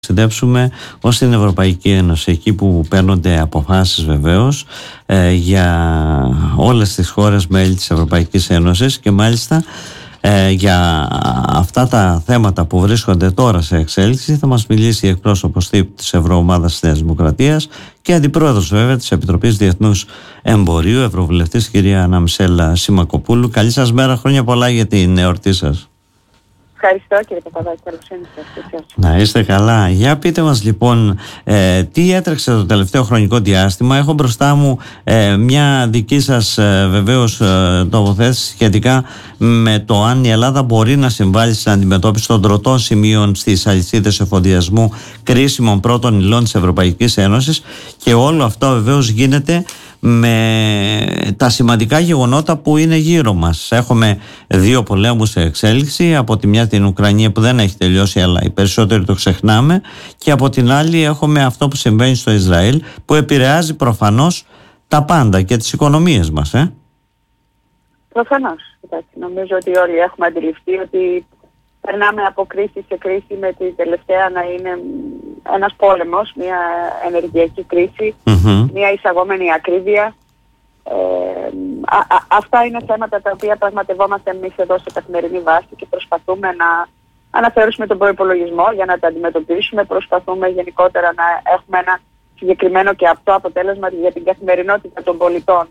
ταξιδέψουμε ως την Ευρωπαϊκή Ένωση, εκεί που παίρνονται αποφάσεις βεβαίως για όλες τις χώρες μέλη της Ευρωπαϊκής Ένωσης και μάλιστα για αυτά τα θέματα που βρίσκονται τώρα σε εξέλιξη θα μας μιλήσει η εκπρόσωπος της Ευρωομάδας της Νέας Δημοκρατίας και αντιπρόεδρος βέβαια της Επιτροπής Διεθνούς Εμπορίου, Ευρωβουλευτής κυρία Αναμισέλα Σιμακοπούλου. Καλή σας μέρα, χρόνια πολλά για την εορτή σας. Ευχαριστώ κύριε Παπαδάκη, καλώς ήρθατε. Να είστε καλά. Για πείτε μας λοιπόν τι έτρεξε το τελευταίο χρονικό διάστημα. Έχω μπροστά μου μια δική σας βεβαίως τοποθέτηση σχετικά με το αν η Ελλάδα μπορεί να συμβάλλει στην αντιμετώπιση των τροτών σημείων στις αλυσίδες εφοδιασμού κρίσιμων πρώτων υλών της Ευρωπαϊκής Ένωσης, και όλο αυτό βεβαίως γίνεται με τα σημαντικά γεγονότα που είναι γύρω μας. Έχουμε δύο πολέμους σε εξέλιξη, από τη μια την Ουκρανία που δεν έχει τελειώσει αλλά οι περισσότεροι το ξεχνάμε, και από την άλλη έχουμε αυτό που συμβαίνει στο Ισραήλ που επηρεάζει προφανώς τα πάντα και τις οικονομίες μας. Προφανώς. Νομίζω ότι όλοι έχουμε αντιληφθεί ότι περνάμε από κρίση σε κρίση, με τη τελευταία να είναι ένας πόλεμος, μια ενεργειακή κρίση, μια εισαγόμενη ακρίβεια. Αυτά είναι θέματα τα οποία πραγματευόμαστε εμείς εδώ σε καθημερινή βάση και προσπαθούμε να αναφέρουμε τον προϋπολογισμό για να τα αντιμετωπίσουμε. Προσπαθούμε γενικότερα να έχουμε ένα συγκεκριμένο και απτό αποτέλεσμα για την καθημερινότητα των πολιτών.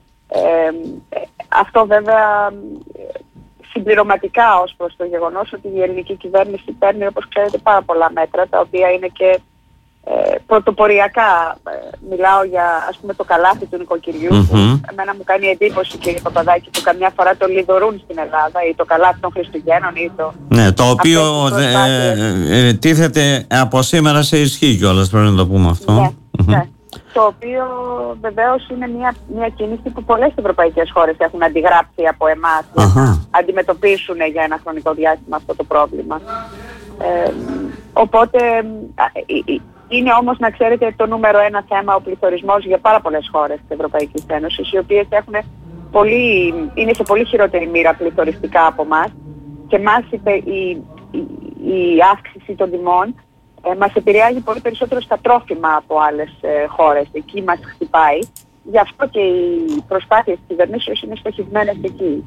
Αυτό βέβαια συμπληρωματικά ως προς το γεγονός ότι η ελληνική κυβέρνηση παίρνει, όπως ξέρετε, πάρα πολλά μέτρα, τα οποία είναι και πρωτοποριακά. Μιλάω για, ας πούμε, το καλάθι του νοικοκυριού, που εμένα μου κάνει εντύπωση, κύριε Παπαδάκη, που καμιά φορά το λιδωρούν στην Ελλάδα, ή το καλάθι των Χριστουγέννων, ή το... Ναι, το οποίο τίθεται από σήμερα σε ισχύ κιόλας, πρέπει να το πούμε αυτό. Ναι. Το οποίο βεβαίως είναι μια κίνηση που πολλές ευρωπαϊκές χώρες έχουν αντιγράψει από εμάς να αντιμετωπίσουν για ένα χρονικό διάστημα αυτό το πρόβλημα. Οπότε είναι όμως, να ξέρετε, το νούμερο ένα θέμα ο πληθωρισμός για πάρα πολλές χώρες της Ευρωπαϊκής Ένωσης, οι οποίες είναι σε πολύ χειρότερη μοίρα πληθωριστικά από εμάς, και μας η αύξηση των τιμών μας επηρεάζει πολύ περισσότερο στα τρόφιμα από άλλες χώρες. Εκεί μας χτυπάει. Γι' αυτό και οι προσπάθειες της κυβερνήσεως είναι στοχευμένες εκεί.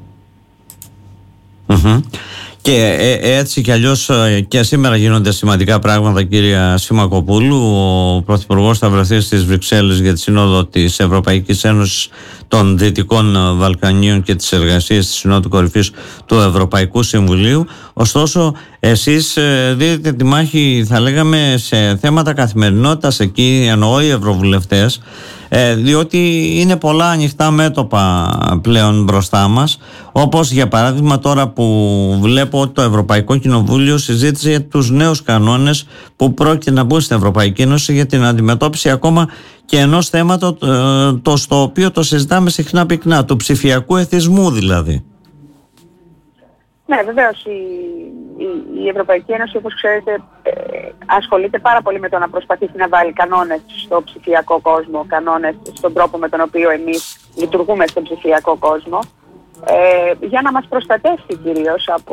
Και έτσι κι αλλιώς και σήμερα γίνονται σημαντικά πράγματα, κυρία Σιμακοπούλου. Ο Πρωθυπουργός θα βρεθεί στις Βρυξέλλες για τη Σύνοδο της Ευρωπαϊκής Ένωσης των Δυτικών Βαλκανίων και τις εργασίες της Συνόδου Κορυφής του Ευρωπαϊκού Συμβουλίου. Ωστόσο, εσείς δίδετε τη μάχη, θα λέγαμε, σε θέματα καθημερινότητας εκεί, εννοώ οι ευρωβουλευτές, διότι είναι πολλά ανοιχτά μέτωπα πλέον μπροστά μας, όπως για παράδειγμα τώρα που βλέπω ότι το Ευρωπαϊκό Κοινοβούλιο συζήτησε για τους νέους κανόνες που πρόκειται να μπουν στην Ευρωπαϊκή Ένωση για την αντιμετώπιση ακόμα και ενός θέματος στο οποίο το συζητάμε συχνά πυκνά, του ψηφιακού εθισμού δηλαδή. Ναι, βεβαίως η Ευρωπαϊκή Ένωση, όπως ξέρετε, ασχολείται πάρα πολύ με το να προσπαθήσει να βάλει κανόνες στο ψηφιακό κόσμο, κανόνες στον τρόπο με τον οποίο εμείς λειτουργούμε στον ψηφιακό κόσμο, για να μας προστατεύσει κυρίως από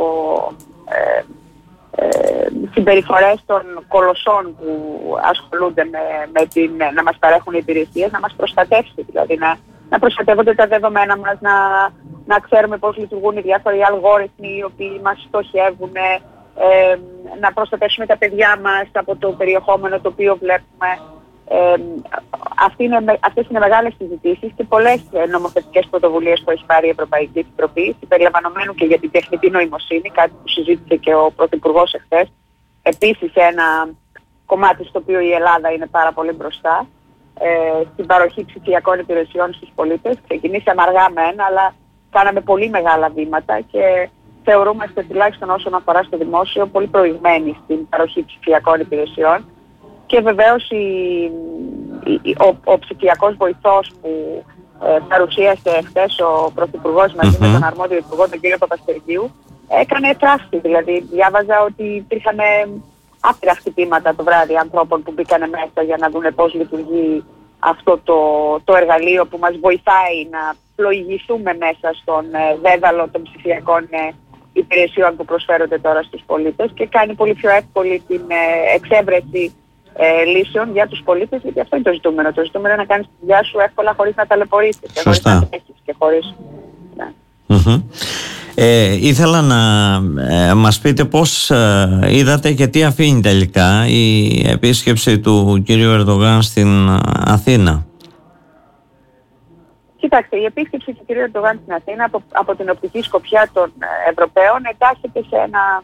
συμπεριφορές των κολοσσών που ασχολούνται να μας παρέχουν υπηρεσίες, να μας προστατεύσει, δηλαδή να προστατεύονται τα δεδομένα μας, να ξέρουμε πώς λειτουργούν οι διάφοροι αλγόριθμοι οι οποίοι μας στοχεύουν, να προστατεύσουμε τα παιδιά μας από το περιεχόμενο το οποίο βλέπουμε. Αυτές είναι μεγάλες συζητήσεις και πολλές νομοθετικές πρωτοβουλίες που έχει πάρει η Ευρωπαϊκή Επιτροπή, συμπεριλαμβανομένου και για την τεχνητή νοημοσύνη, κάτι που συζήτησε και ο Πρωθυπουργός εχθές. Επίσης ένα κομμάτι στο οποίο η Ελλάδα είναι πάρα πολύ μπροστά, στην παροχή ψηφιακών υπηρεσιών στους πολίτες. Ξεκινήσαμε αργά αλλά κάναμε πολύ μεγάλα βήματα και θεωρούμαστε, τουλάχιστον όσον αφορά στο δημόσιο, πολύ προηγμένοι στην παροχή ψηφιακών υπηρεσιών. Και βεβαίως ο ψηφιακός βοηθός που παρουσίασε χθες ο Πρωθυπουργός μαζί με τον αρμόδιο υπουργό, τον κύριο Παπαστερικίου, έκανε τράφτη. Δηλαδή διάβαζα ότι υπήρχαν άπειρα χτυπήματα το βράδυ ανθρώπων που μπήκανε μέσα για να δούνε πώς λειτουργεί αυτό το εργαλείο που μας βοηθάει να πλοηγηθούμε μέσα στον δέδαλο των ψηφιακών υπηρεσιών που προσφέρονται τώρα στους πολίτες και κάνει πολύ πιο εύκολη την εξέβρεση λύσεων για τους πολίτες, γιατί αυτό είναι το ζητούμενο. Το ζητούμενο είναι να κάνεις τη δουλειά σου εύκολα χωρίς να ταλαιπωρήσεις και χωρίς να τρέχεις και χωρίς... Ναι. Ήθελα να μας πείτε πώς είδατε και τι αφήνει τελικά η επίσκεψη του κυρίου Ερντογάν στην Αθήνα. Κοιτάξτε, η επίσκεψη του κ. Ερντογάν στην Αθήνα από την οπτική σκοπιά των Ευρωπαίων εντάσσεται σε ένα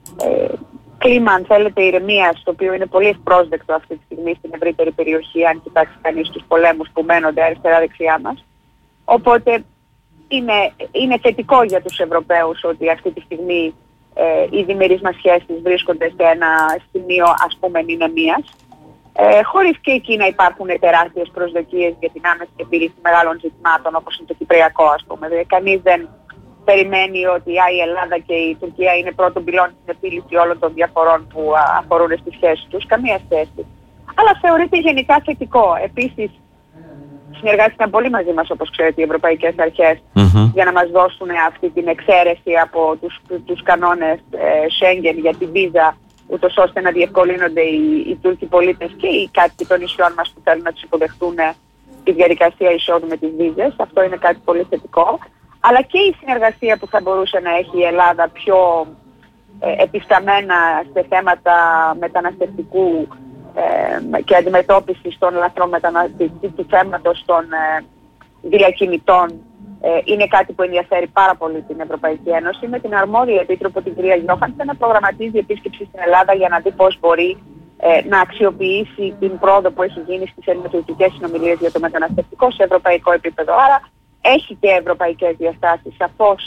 κλίμα, αν θέλετε, ηρεμίας, το οποίο είναι πολύ ευπρόσδεκτο αυτή τη στιγμή στην ευρύτερη περιοχή, αν κοιτάξει κανείς τους πολέμους που μένονται αριστερά-δεξιά μας. Οπότε είναι θετικό για τους Ευρωπαίους ότι αυτή τη στιγμή οι διμερείς μας σχέσεις βρίσκονται σε ένα σημείο, ας πούμε, ηρεμίας. Χωρίς και εκεί να υπάρχουν τεράστιες προσδοκίες για την άμεση επίλυση μεγάλων ζητημάτων όπως είναι το κυπριακό, ας πούμε. Δηλαδή, κανείς δεν περιμένει ότι η Ελλάδα και η Τουρκία είναι πρώτον πυλώνη στην επίλυση όλων των διαφορών που αφορούν στις σχέσεις τους. Καμία σχέση. Αλλά θεωρείται γενικά θετικό. Επίσης, συνεργάστηκαν πολύ μαζί μας, όπως ξέρετε, οι ευρωπαϊκές αρχές για να μας δώσουν αυτή την εξαίρεση από τους κανόνες Schengen για τη βίζα, ούτως ώστε να διευκολύνονται οι Τούρκοι πολίτες και οι κάτοικοι των νησιών μας που θέλουν να τους υποδεχτούν τη διαδικασία εισόδου με τις βίζες. Αυτό είναι κάτι πολύ θετικό. Αλλά και η συνεργασία που θα μπορούσε να έχει η Ελλάδα πιο επισταμένα σε θέματα μεταναστευτικού και αντιμετώπισης των λαθρών μεταναστευτικού θέματος των διακινητών είναι κάτι που ενδιαφέρει πάρα πολύ την Ευρωπαϊκή Ένωση. Με την αρμόδια επίτροπο την κυρία Γιώχανσεν να προγραμματίζει επίσκεψη στην Ελλάδα για να δει πώς μπορεί να αξιοποιήσει την πρόοδο που έχει γίνει στις ελληνοτουρκικές συνομιλίες για το μεταναστευτικό σε ευρωπαϊκό επίπεδο. Άρα έχει και ευρωπαϊκές διαστάσεις σαφώς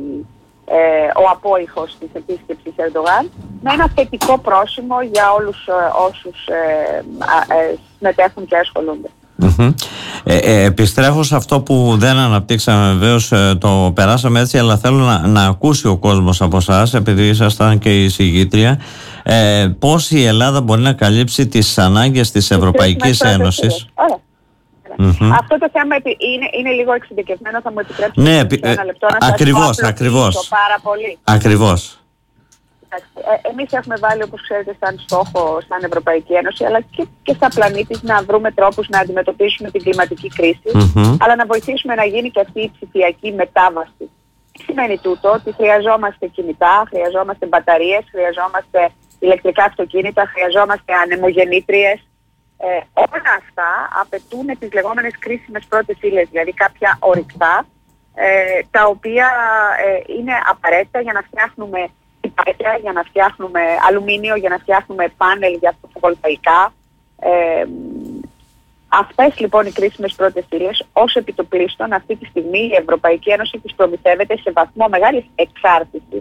ο απόϊχος της επίσκεψης Ερντογάν, με ένα θετικό πρόσημο για όλους όσους συμμετέχουν και ασχολούνται. Επιστρέφω σε αυτό που δεν αναπτύξαμε, βεβαίως το περάσαμε έτσι, αλλά θέλω να ακούσει ο κόσμος από εσάς, επειδή ήσασταν και η συγγήτρια, πώς η Ελλάδα μπορεί να καλύψει τις ανάγκες της Ευρωπαϊκής Ένωσης. Αυτό το θέμα είναι λίγο εξειδικευμένο, θα μου επιτρέψετε ένα λεπτό να ακριβώς, σας απλοποιήσω πάρα πολύ. Ακριβώς. Εμείς έχουμε βάλει, όπως ξέρετε, σαν στόχο, σαν Ευρωπαϊκή Ένωση, αλλά και σαν πλανήτης, να βρούμε τρόπους να αντιμετωπίσουμε την κλιματική κρίση, αλλά να βοηθήσουμε να γίνει και αυτή η ψηφιακή μετάβαση. Τι σημαίνει τούτο? Ότι χρειαζόμαστε κινητά, χρειαζόμαστε μπαταρίες, χρειαζόμαστε ηλεκτρικά αυτοκίνητα, χρειαζόμαστε ανεμογεννήτριες. Όλα αυτά απαιτούν τις λεγόμενες κρίσιμες πρώτες ύλες, δηλαδή κάποια ορυκτά, τα οποία είναι απαραίτητα για να φτιάχνουμε τυπάκια, για να φτιάχνουμε αλουμίνιο, για να φτιάχνουμε πάνελ για φωτοβολταϊκά. Αυτές λοιπόν οι κρίσιμες πρώτες ύλες, ως επιτοπλίστων, αυτή τη στιγμή η Ευρωπαϊκή Ένωση τις προμηθεύεται σε βαθμό μεγάλης εξάρτησης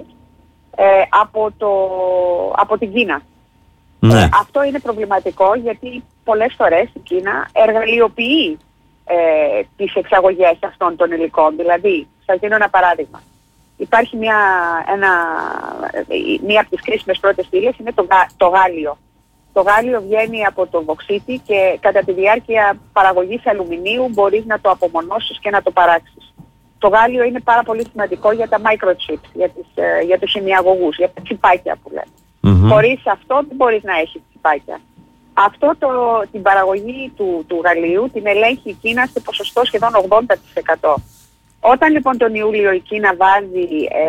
από την Κίνα. Αυτό είναι προβληματικό, γιατί πολλές φορές η Κίνα εργαλειοποιεί τις εξαγωγές αυτών των υλικών. Δηλαδή, σας δίνω ένα παράδειγμα. Υπάρχει μία από τις κρίσιμες πρώτες ύλες, είναι το γάλιο. Το γάλιο βγαίνει από το βοξίτη και κατά τη διάρκεια παραγωγής αλουμινίου μπορείς να το απομονώσεις και να το παράξεις. Το γάλιο είναι πάρα πολύ σημαντικό για τα microchips, για τους ημιαγωγούς, για τα τσιπάκια που λέμε. Χωρίς αυτό δεν μπορείς να έχεις τσιπάκια. Την παραγωγή του γαλλίου την ελέγχει η Κίνα σε ποσοστό σχεδόν 80%. Όταν λοιπόν τον Ιούλιο η Κίνα βάζει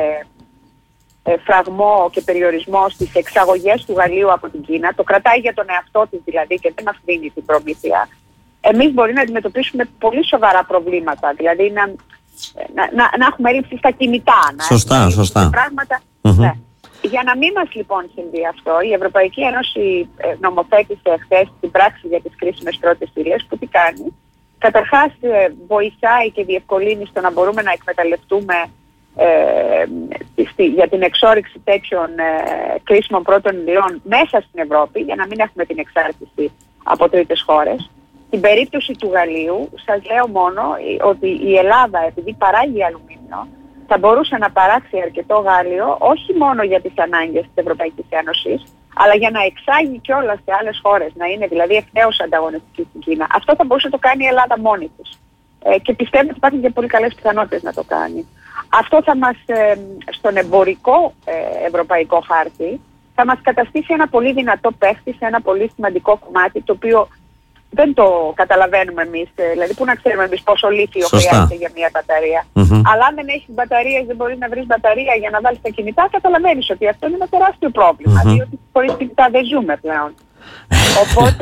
φραγμό και περιορισμό στις εξαγωγές του γαλλίου από την Κίνα, το κρατάει για τον εαυτό της δηλαδή και δεν μας δίνει την προμήθεια, εμείς μπορεί να αντιμετωπίσουμε πολύ σοβαρά προβλήματα. Δηλαδή να έχουμε έλλειψη στα κινητά, σωστά. Πράγματα. Ναι. Για να μην μας λοιπόν συμβεί αυτό, η Ευρωπαϊκή Ένωση νομοθέτησε χθες την πράξη για τις κρίσιμες πρώτες ύλες, που τι κάνει? Καταρχάς βοηθάει και διευκολύνει στο να μπορούμε να εκμεταλλευτούμε για την εξόρυξη τέτοιων κρίσιμων πρώτων υλών μέσα στην Ευρώπη, για να μην έχουμε την εξάρτηση από τρίτες χώρες. Στην περίπτωση του γαλλίου, σας λέω μόνο ότι η Ελλάδα, επειδή παράγει αλουμίνιο, θα μπορούσε να παράξει αρκετό γάλιο, όχι μόνο για τις ανάγκες της Ευρωπαϊκής Ένωσης, αλλά για να εξάγει κιόλας σε άλλες χώρες, να είναι δηλαδή ευθέως ανταγωνιστική στην Κίνα. Αυτό θα μπορούσε να το κάνει η Ελλάδα μόνη της. Και πιστεύω ότι υπάρχουν και πολύ καλές πιθανότητες να το κάνει. Αυτό θα μας, στον εμπορικό ευρωπαϊκό χάρτη, θα μας καταστήσει ένα πολύ δυνατό παίχτη σε ένα πολύ σημαντικό κομμάτι, το οποίο δεν το καταλαβαίνουμε εμείς. Δηλαδή, πού να ξέρουμε εμείς πόσο λίθιο χρειάζεται για μια μπαταρία. Αλλά αν δεν έχεις μπαταρίες, δεν μπορείς να βρεις μπαταρία για να βάλεις τα κινητά, καταλαβαίνεις ότι αυτό είναι ένα τεράστιο πρόβλημα. Διότι χωρίς κινητά δεν ζούμε πλέον. Οπότε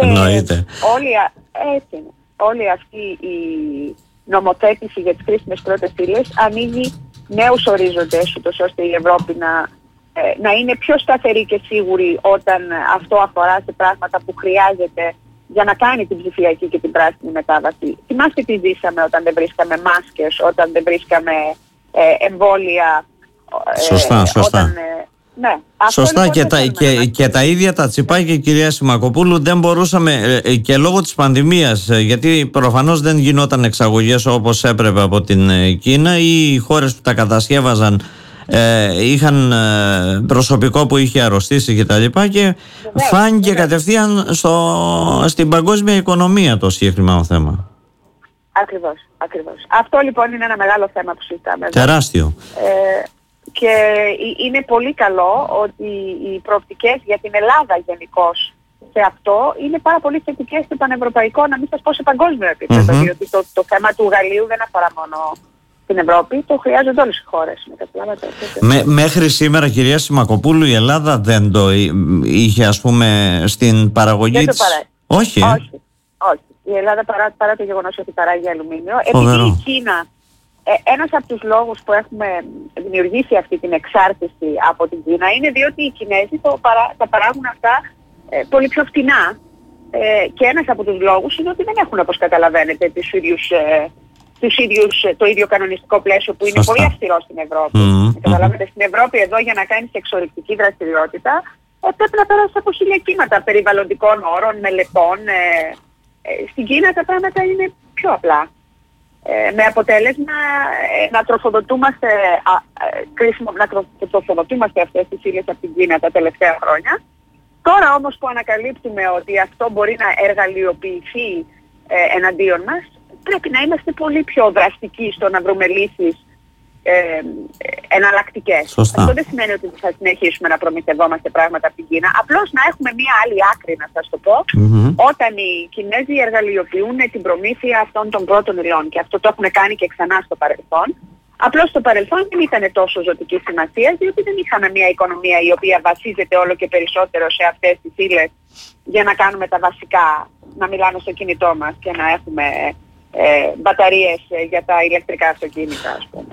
όλη αυτή η νομοθέτηση για τις κρίσιμες πρώτες ύλες ανοίγει νέους ορίζοντες, ούτως ώστε η Ευρώπη να είναι πιο σταθερή και σίγουρη όταν αυτό αφορά σε πράγματα που χρειάζεται για να κάνει την ψηφιακή και την πράσινη μετάβαση. Θυμάστε τι ζήσαμε όταν δεν βρίσκαμε μάσκες, όταν δεν βρίσκαμε εμβόλια. Σωστά. Ναι. Σωστά, λοιπόν και τα ίδια τα τσιπάκια, κυρία Σιμακοπούλου, δεν μπορούσαμε και λόγω της πανδημίας, γιατί προφανώς δεν γινόταν εξαγωγές όπως έπρεπε από την Κίνα, ή οι χώρες που τα κατασκεύαζαν είχαν προσωπικό που είχε αρρωστήσει και τα λοιπά, και φάνηκε κατευθείαν στην παγκόσμια οικονομία το συγκεκριμένο θέμα. Ακριβώς. Αυτό λοιπόν είναι ένα μεγάλο θέμα που συζητάμε. Τεράστιο. Και είναι πολύ καλό ότι οι προοπτικές για την Ελλάδα γενικώς σε αυτό είναι πάρα πολύ θετικές σε πανευρωπαϊκό, να μην σας πω σε παγκόσμιο επίπεδο, διότι το θέμα του Γαλλίου δεν αφορά μόνο την Ευρώπη, το χρειάζονται όλες οι χώρες. Μέχρι σήμερα, κυρία Σιμακοπούλου, η Ελλάδα δεν το είχε, ας πούμε, στην παραγωγή της? Όχι. Η Ελλάδα παρά το γεγονός ότι παράγει αλουμίνιο, επειδή η Κίνα, ένας από τους λόγους που έχουμε δημιουργήσει αυτή την εξάρτηση από την Κίνα είναι διότι οι Κινέζοι τα παράγουν αυτά πολύ πιο φτηνά, και ένας από τους λόγους είναι ότι δεν έχουν, όπως καταλαβαίνετε, το ίδιο κανονιστικό πλαίσιο που είναι πολύ αυστηρό στην Ευρώπη. Καταλάβετε, στην Ευρώπη εδώ για να κάνεις εξορρυκτική δραστηριότητα πρέπει να περάσεις από 1000 κύματα περιβαλλοντικών όρων, μελετών. Στην Κίνα τα πράγματα είναι πιο απλά. Με αποτέλεσμα να τροφοδοτούμαστε αυτές τις ύλες από την Κίνα τα τελευταία χρόνια. Τώρα όμως που ανακαλύπτουμε ότι αυτό μπορεί να εργαλειοποιηθεί εναντίον μας, πρέπει να είμαστε πολύ πιο δραστικοί στο να βρούμε λύσεις εναλλακτικές. Αυτό δεν σημαίνει ότι θα συνεχίσουμε να προμηθευόμαστε πράγματα από την Κίνα. Απλώς να έχουμε μία άλλη άκρη, να σας το πω, όταν οι Κινέζοι εργαλειοποιούν την προμήθεια αυτών των πρώτων υλών. Και αυτό το έχουν κάνει και ξανά στο παρελθόν. Απλώς στο παρελθόν δεν ήταν τόσο ζωτική σημασία, διότι δεν είχαμε μια οικονομία η οποία βασίζεται όλο και περισσότερο σε αυτές τις ύλες για να κάνουμε τα βασικά, να μιλάμε στο κινητό μας και να έχουμε μπαταρίες για τα ηλεκτρικά αυτοκίνητα, ας πούμε.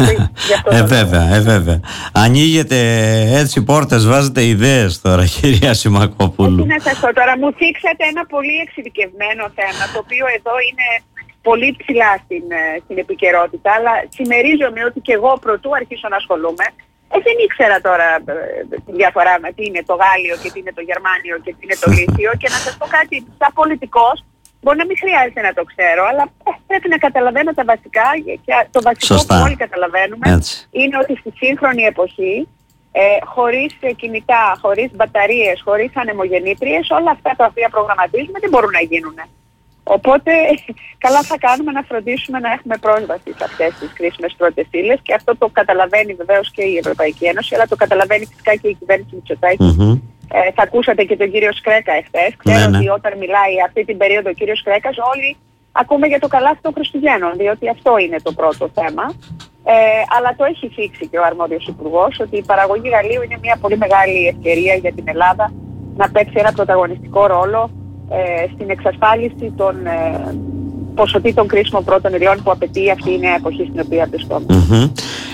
Βέβαια. Ανοίγετε έτσι πόρτες, βάζετε ιδέες τώρα, κυρία Σιμακοπούλου. Τι να σας πω τώρα, μου θίξατε ένα πολύ εξειδικευμένο θέμα, το οποίο εδώ είναι πολύ ψηλά στην επικαιρότητα, αλλά συμμερίζομαι ότι και εγώ προτού αρχίσω να ασχολούμαι, δεν ήξερα τώρα τη διαφορά με τι είναι το Γάλλιο και τι είναι το Γερμάνιο και τι είναι το Λίθιο, και να σας πω κάτι, σαν πολιτικός, μπορεί να μην χρειάζεται να το ξέρω, αλλά πρέπει να καταλαβαίνω τα βασικά, και το βασικό που όλοι καταλαβαίνουμε είναι ότι στη σύγχρονη εποχή, χωρίς κινητά, χωρίς μπαταρίες, χωρίς ανεμογεννήτριες, όλα αυτά τα οποία προγραμματίζουμε δεν μπορούν να γίνουν. Οπότε καλά θα κάνουμε να φροντίσουμε να έχουμε πρόσβαση σε αυτές τις κρίσιμες πρώτες ύλες, και αυτό το καταλαβαίνει βεβαίως και η Ευρωπαϊκή Ένωση, αλλά το καταλαβαίνει φυσικά και η κυβέρνηση Μητσοτάκη. Θα ακούσατε και τον κύριο Σκρέκα εχθές. Ξέρω ότι όταν μιλάει αυτή την περίοδο ο κύριος Σκρέκας, όλοι ακούμε για το καλάθι των Χριστουγέννων, διότι αυτό είναι το πρώτο θέμα. Αλλά το έχει θίξει και ο αρμόδιος υπουργός, ότι η παραγωγή γαλλίου είναι μια πολύ μεγάλη ευκαιρία για την Ελλάδα να παίξει ένα πρωταγωνιστικό ρόλο στην εξασφάλιση των ποσοτήτων κρίσιμων πρώτων υλών που απαιτεί αυτή η νέα εποχή στην οποία βρισκόμαστε.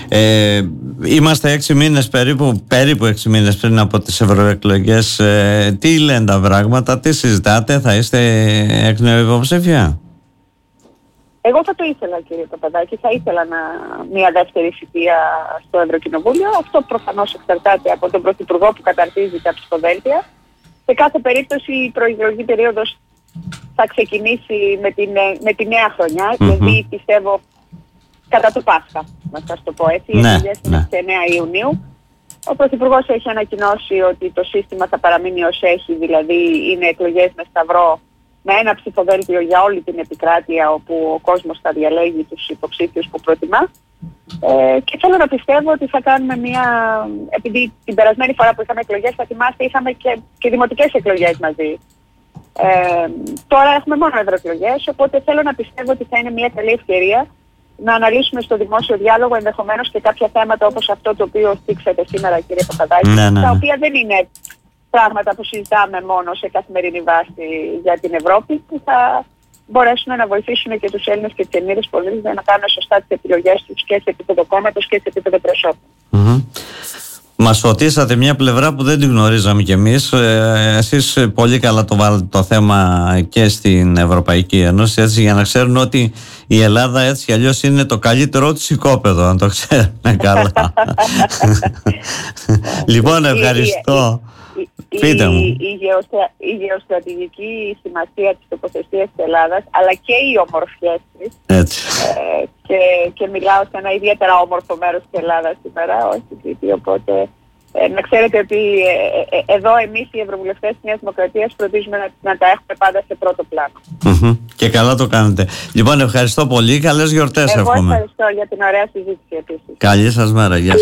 Είμαστε 6 μήνες περίπου 6 μήνες πριν από τις ευρωεκλογές. Τι λένε τα πράγματα, τι συζητάτε, θα είστε εκ νέου υποψήφια? Εγώ θα το ήθελα, κύριε Παπαδάκη, θα ήθελα μια δεύτερη θητεία στο Ευρωκοινοβούλιο. Αυτό προφανώς εξαρτάται από τον Πρωθυπουργό που καταρτίζει τα ψηφοδέλτια. Σε κάθε περίπτωση η προεκλογική περίοδος θα ξεκινήσει με τη νέα χρονιά, δηλαδή πιστεύω κατά το Πάσχα, να σας το πω έτσι. Οι εκλογές είναι στις 9 Ιουνίου. Ο Πρωθυπουργός έχει ανακοινώσει ότι το σύστημα θα παραμείνει ως έχει, δηλαδή είναι εκλογές με σταυρό, με ένα ψηφοδέλτιο για όλη την επικράτεια, όπου ο κόσμος θα διαλέγει τους υποψήφιους που προτιμά. Και θέλω να πιστεύω ότι θα κάνουμε επειδή την περασμένη φορά που είχαμε εκλογές, θα θυμάστε, είχαμε και δημοτικές εκλογές μαζί. Τώρα έχουμε μόνο ευρωεκλογές, οπότε θέλω να πιστεύω ότι θα είναι μια καλή ευκαιρία να αναλύσουμε στο δημόσιο διάλογο ενδεχομένως και κάποια θέματα όπως αυτό το οποίο στήξατε σήμερα, κύριε Παπαδάκη, τα οποία δεν είναι πράγματα που συζητάμε μόνο σε καθημερινή βάση για την Ευρώπη, που θα μπορέσουν να βοηθήσουν και τους Έλληνες και τις Ελληνίδες πολίτες να κάνουν σωστά τις επιλογές τους και σε επίπεδο κόμματος και σε επίπεδο προσώπου. Μας φωτίσατε μια πλευρά που δεν την γνωρίζαμε κι εμείς. Εσείς πολύ καλά το βάλετε το θέμα και στην Ευρωπαϊκή Ένωση, έτσι, για να ξέρουν ότι η Ελλάδα έτσι κι αλλιώς είναι το καλύτερό της οικόπεδο, αν το ξέρουν καλά. Λοιπόν, ευχαριστώ. Πείτε μου. Η γεωστρατηγική σημασία της τοποθεσίας της Ελλάδας, αλλά και οι ομορφιές της, και μιλάω σε ένα ιδιαίτερα όμορφο μέρος της Ελλάδας σήμερα, όχι στην Κρήτη, οπότε να ξέρετε ότι εδώ εμείς οι ευρωβουλευτές της Νέας Δημοκρατίας φροντίζουμε να τα έχουμε πάντα σε πρώτο πλάνο. Και καλά το κάνετε. Λοιπόν, ευχαριστώ πολύ. Καλές γιορτές εύχομαι. Εγώ ευχαριστώ για την ωραία συζήτηση επίσης. Καλή σας μέρα. Γεια σας.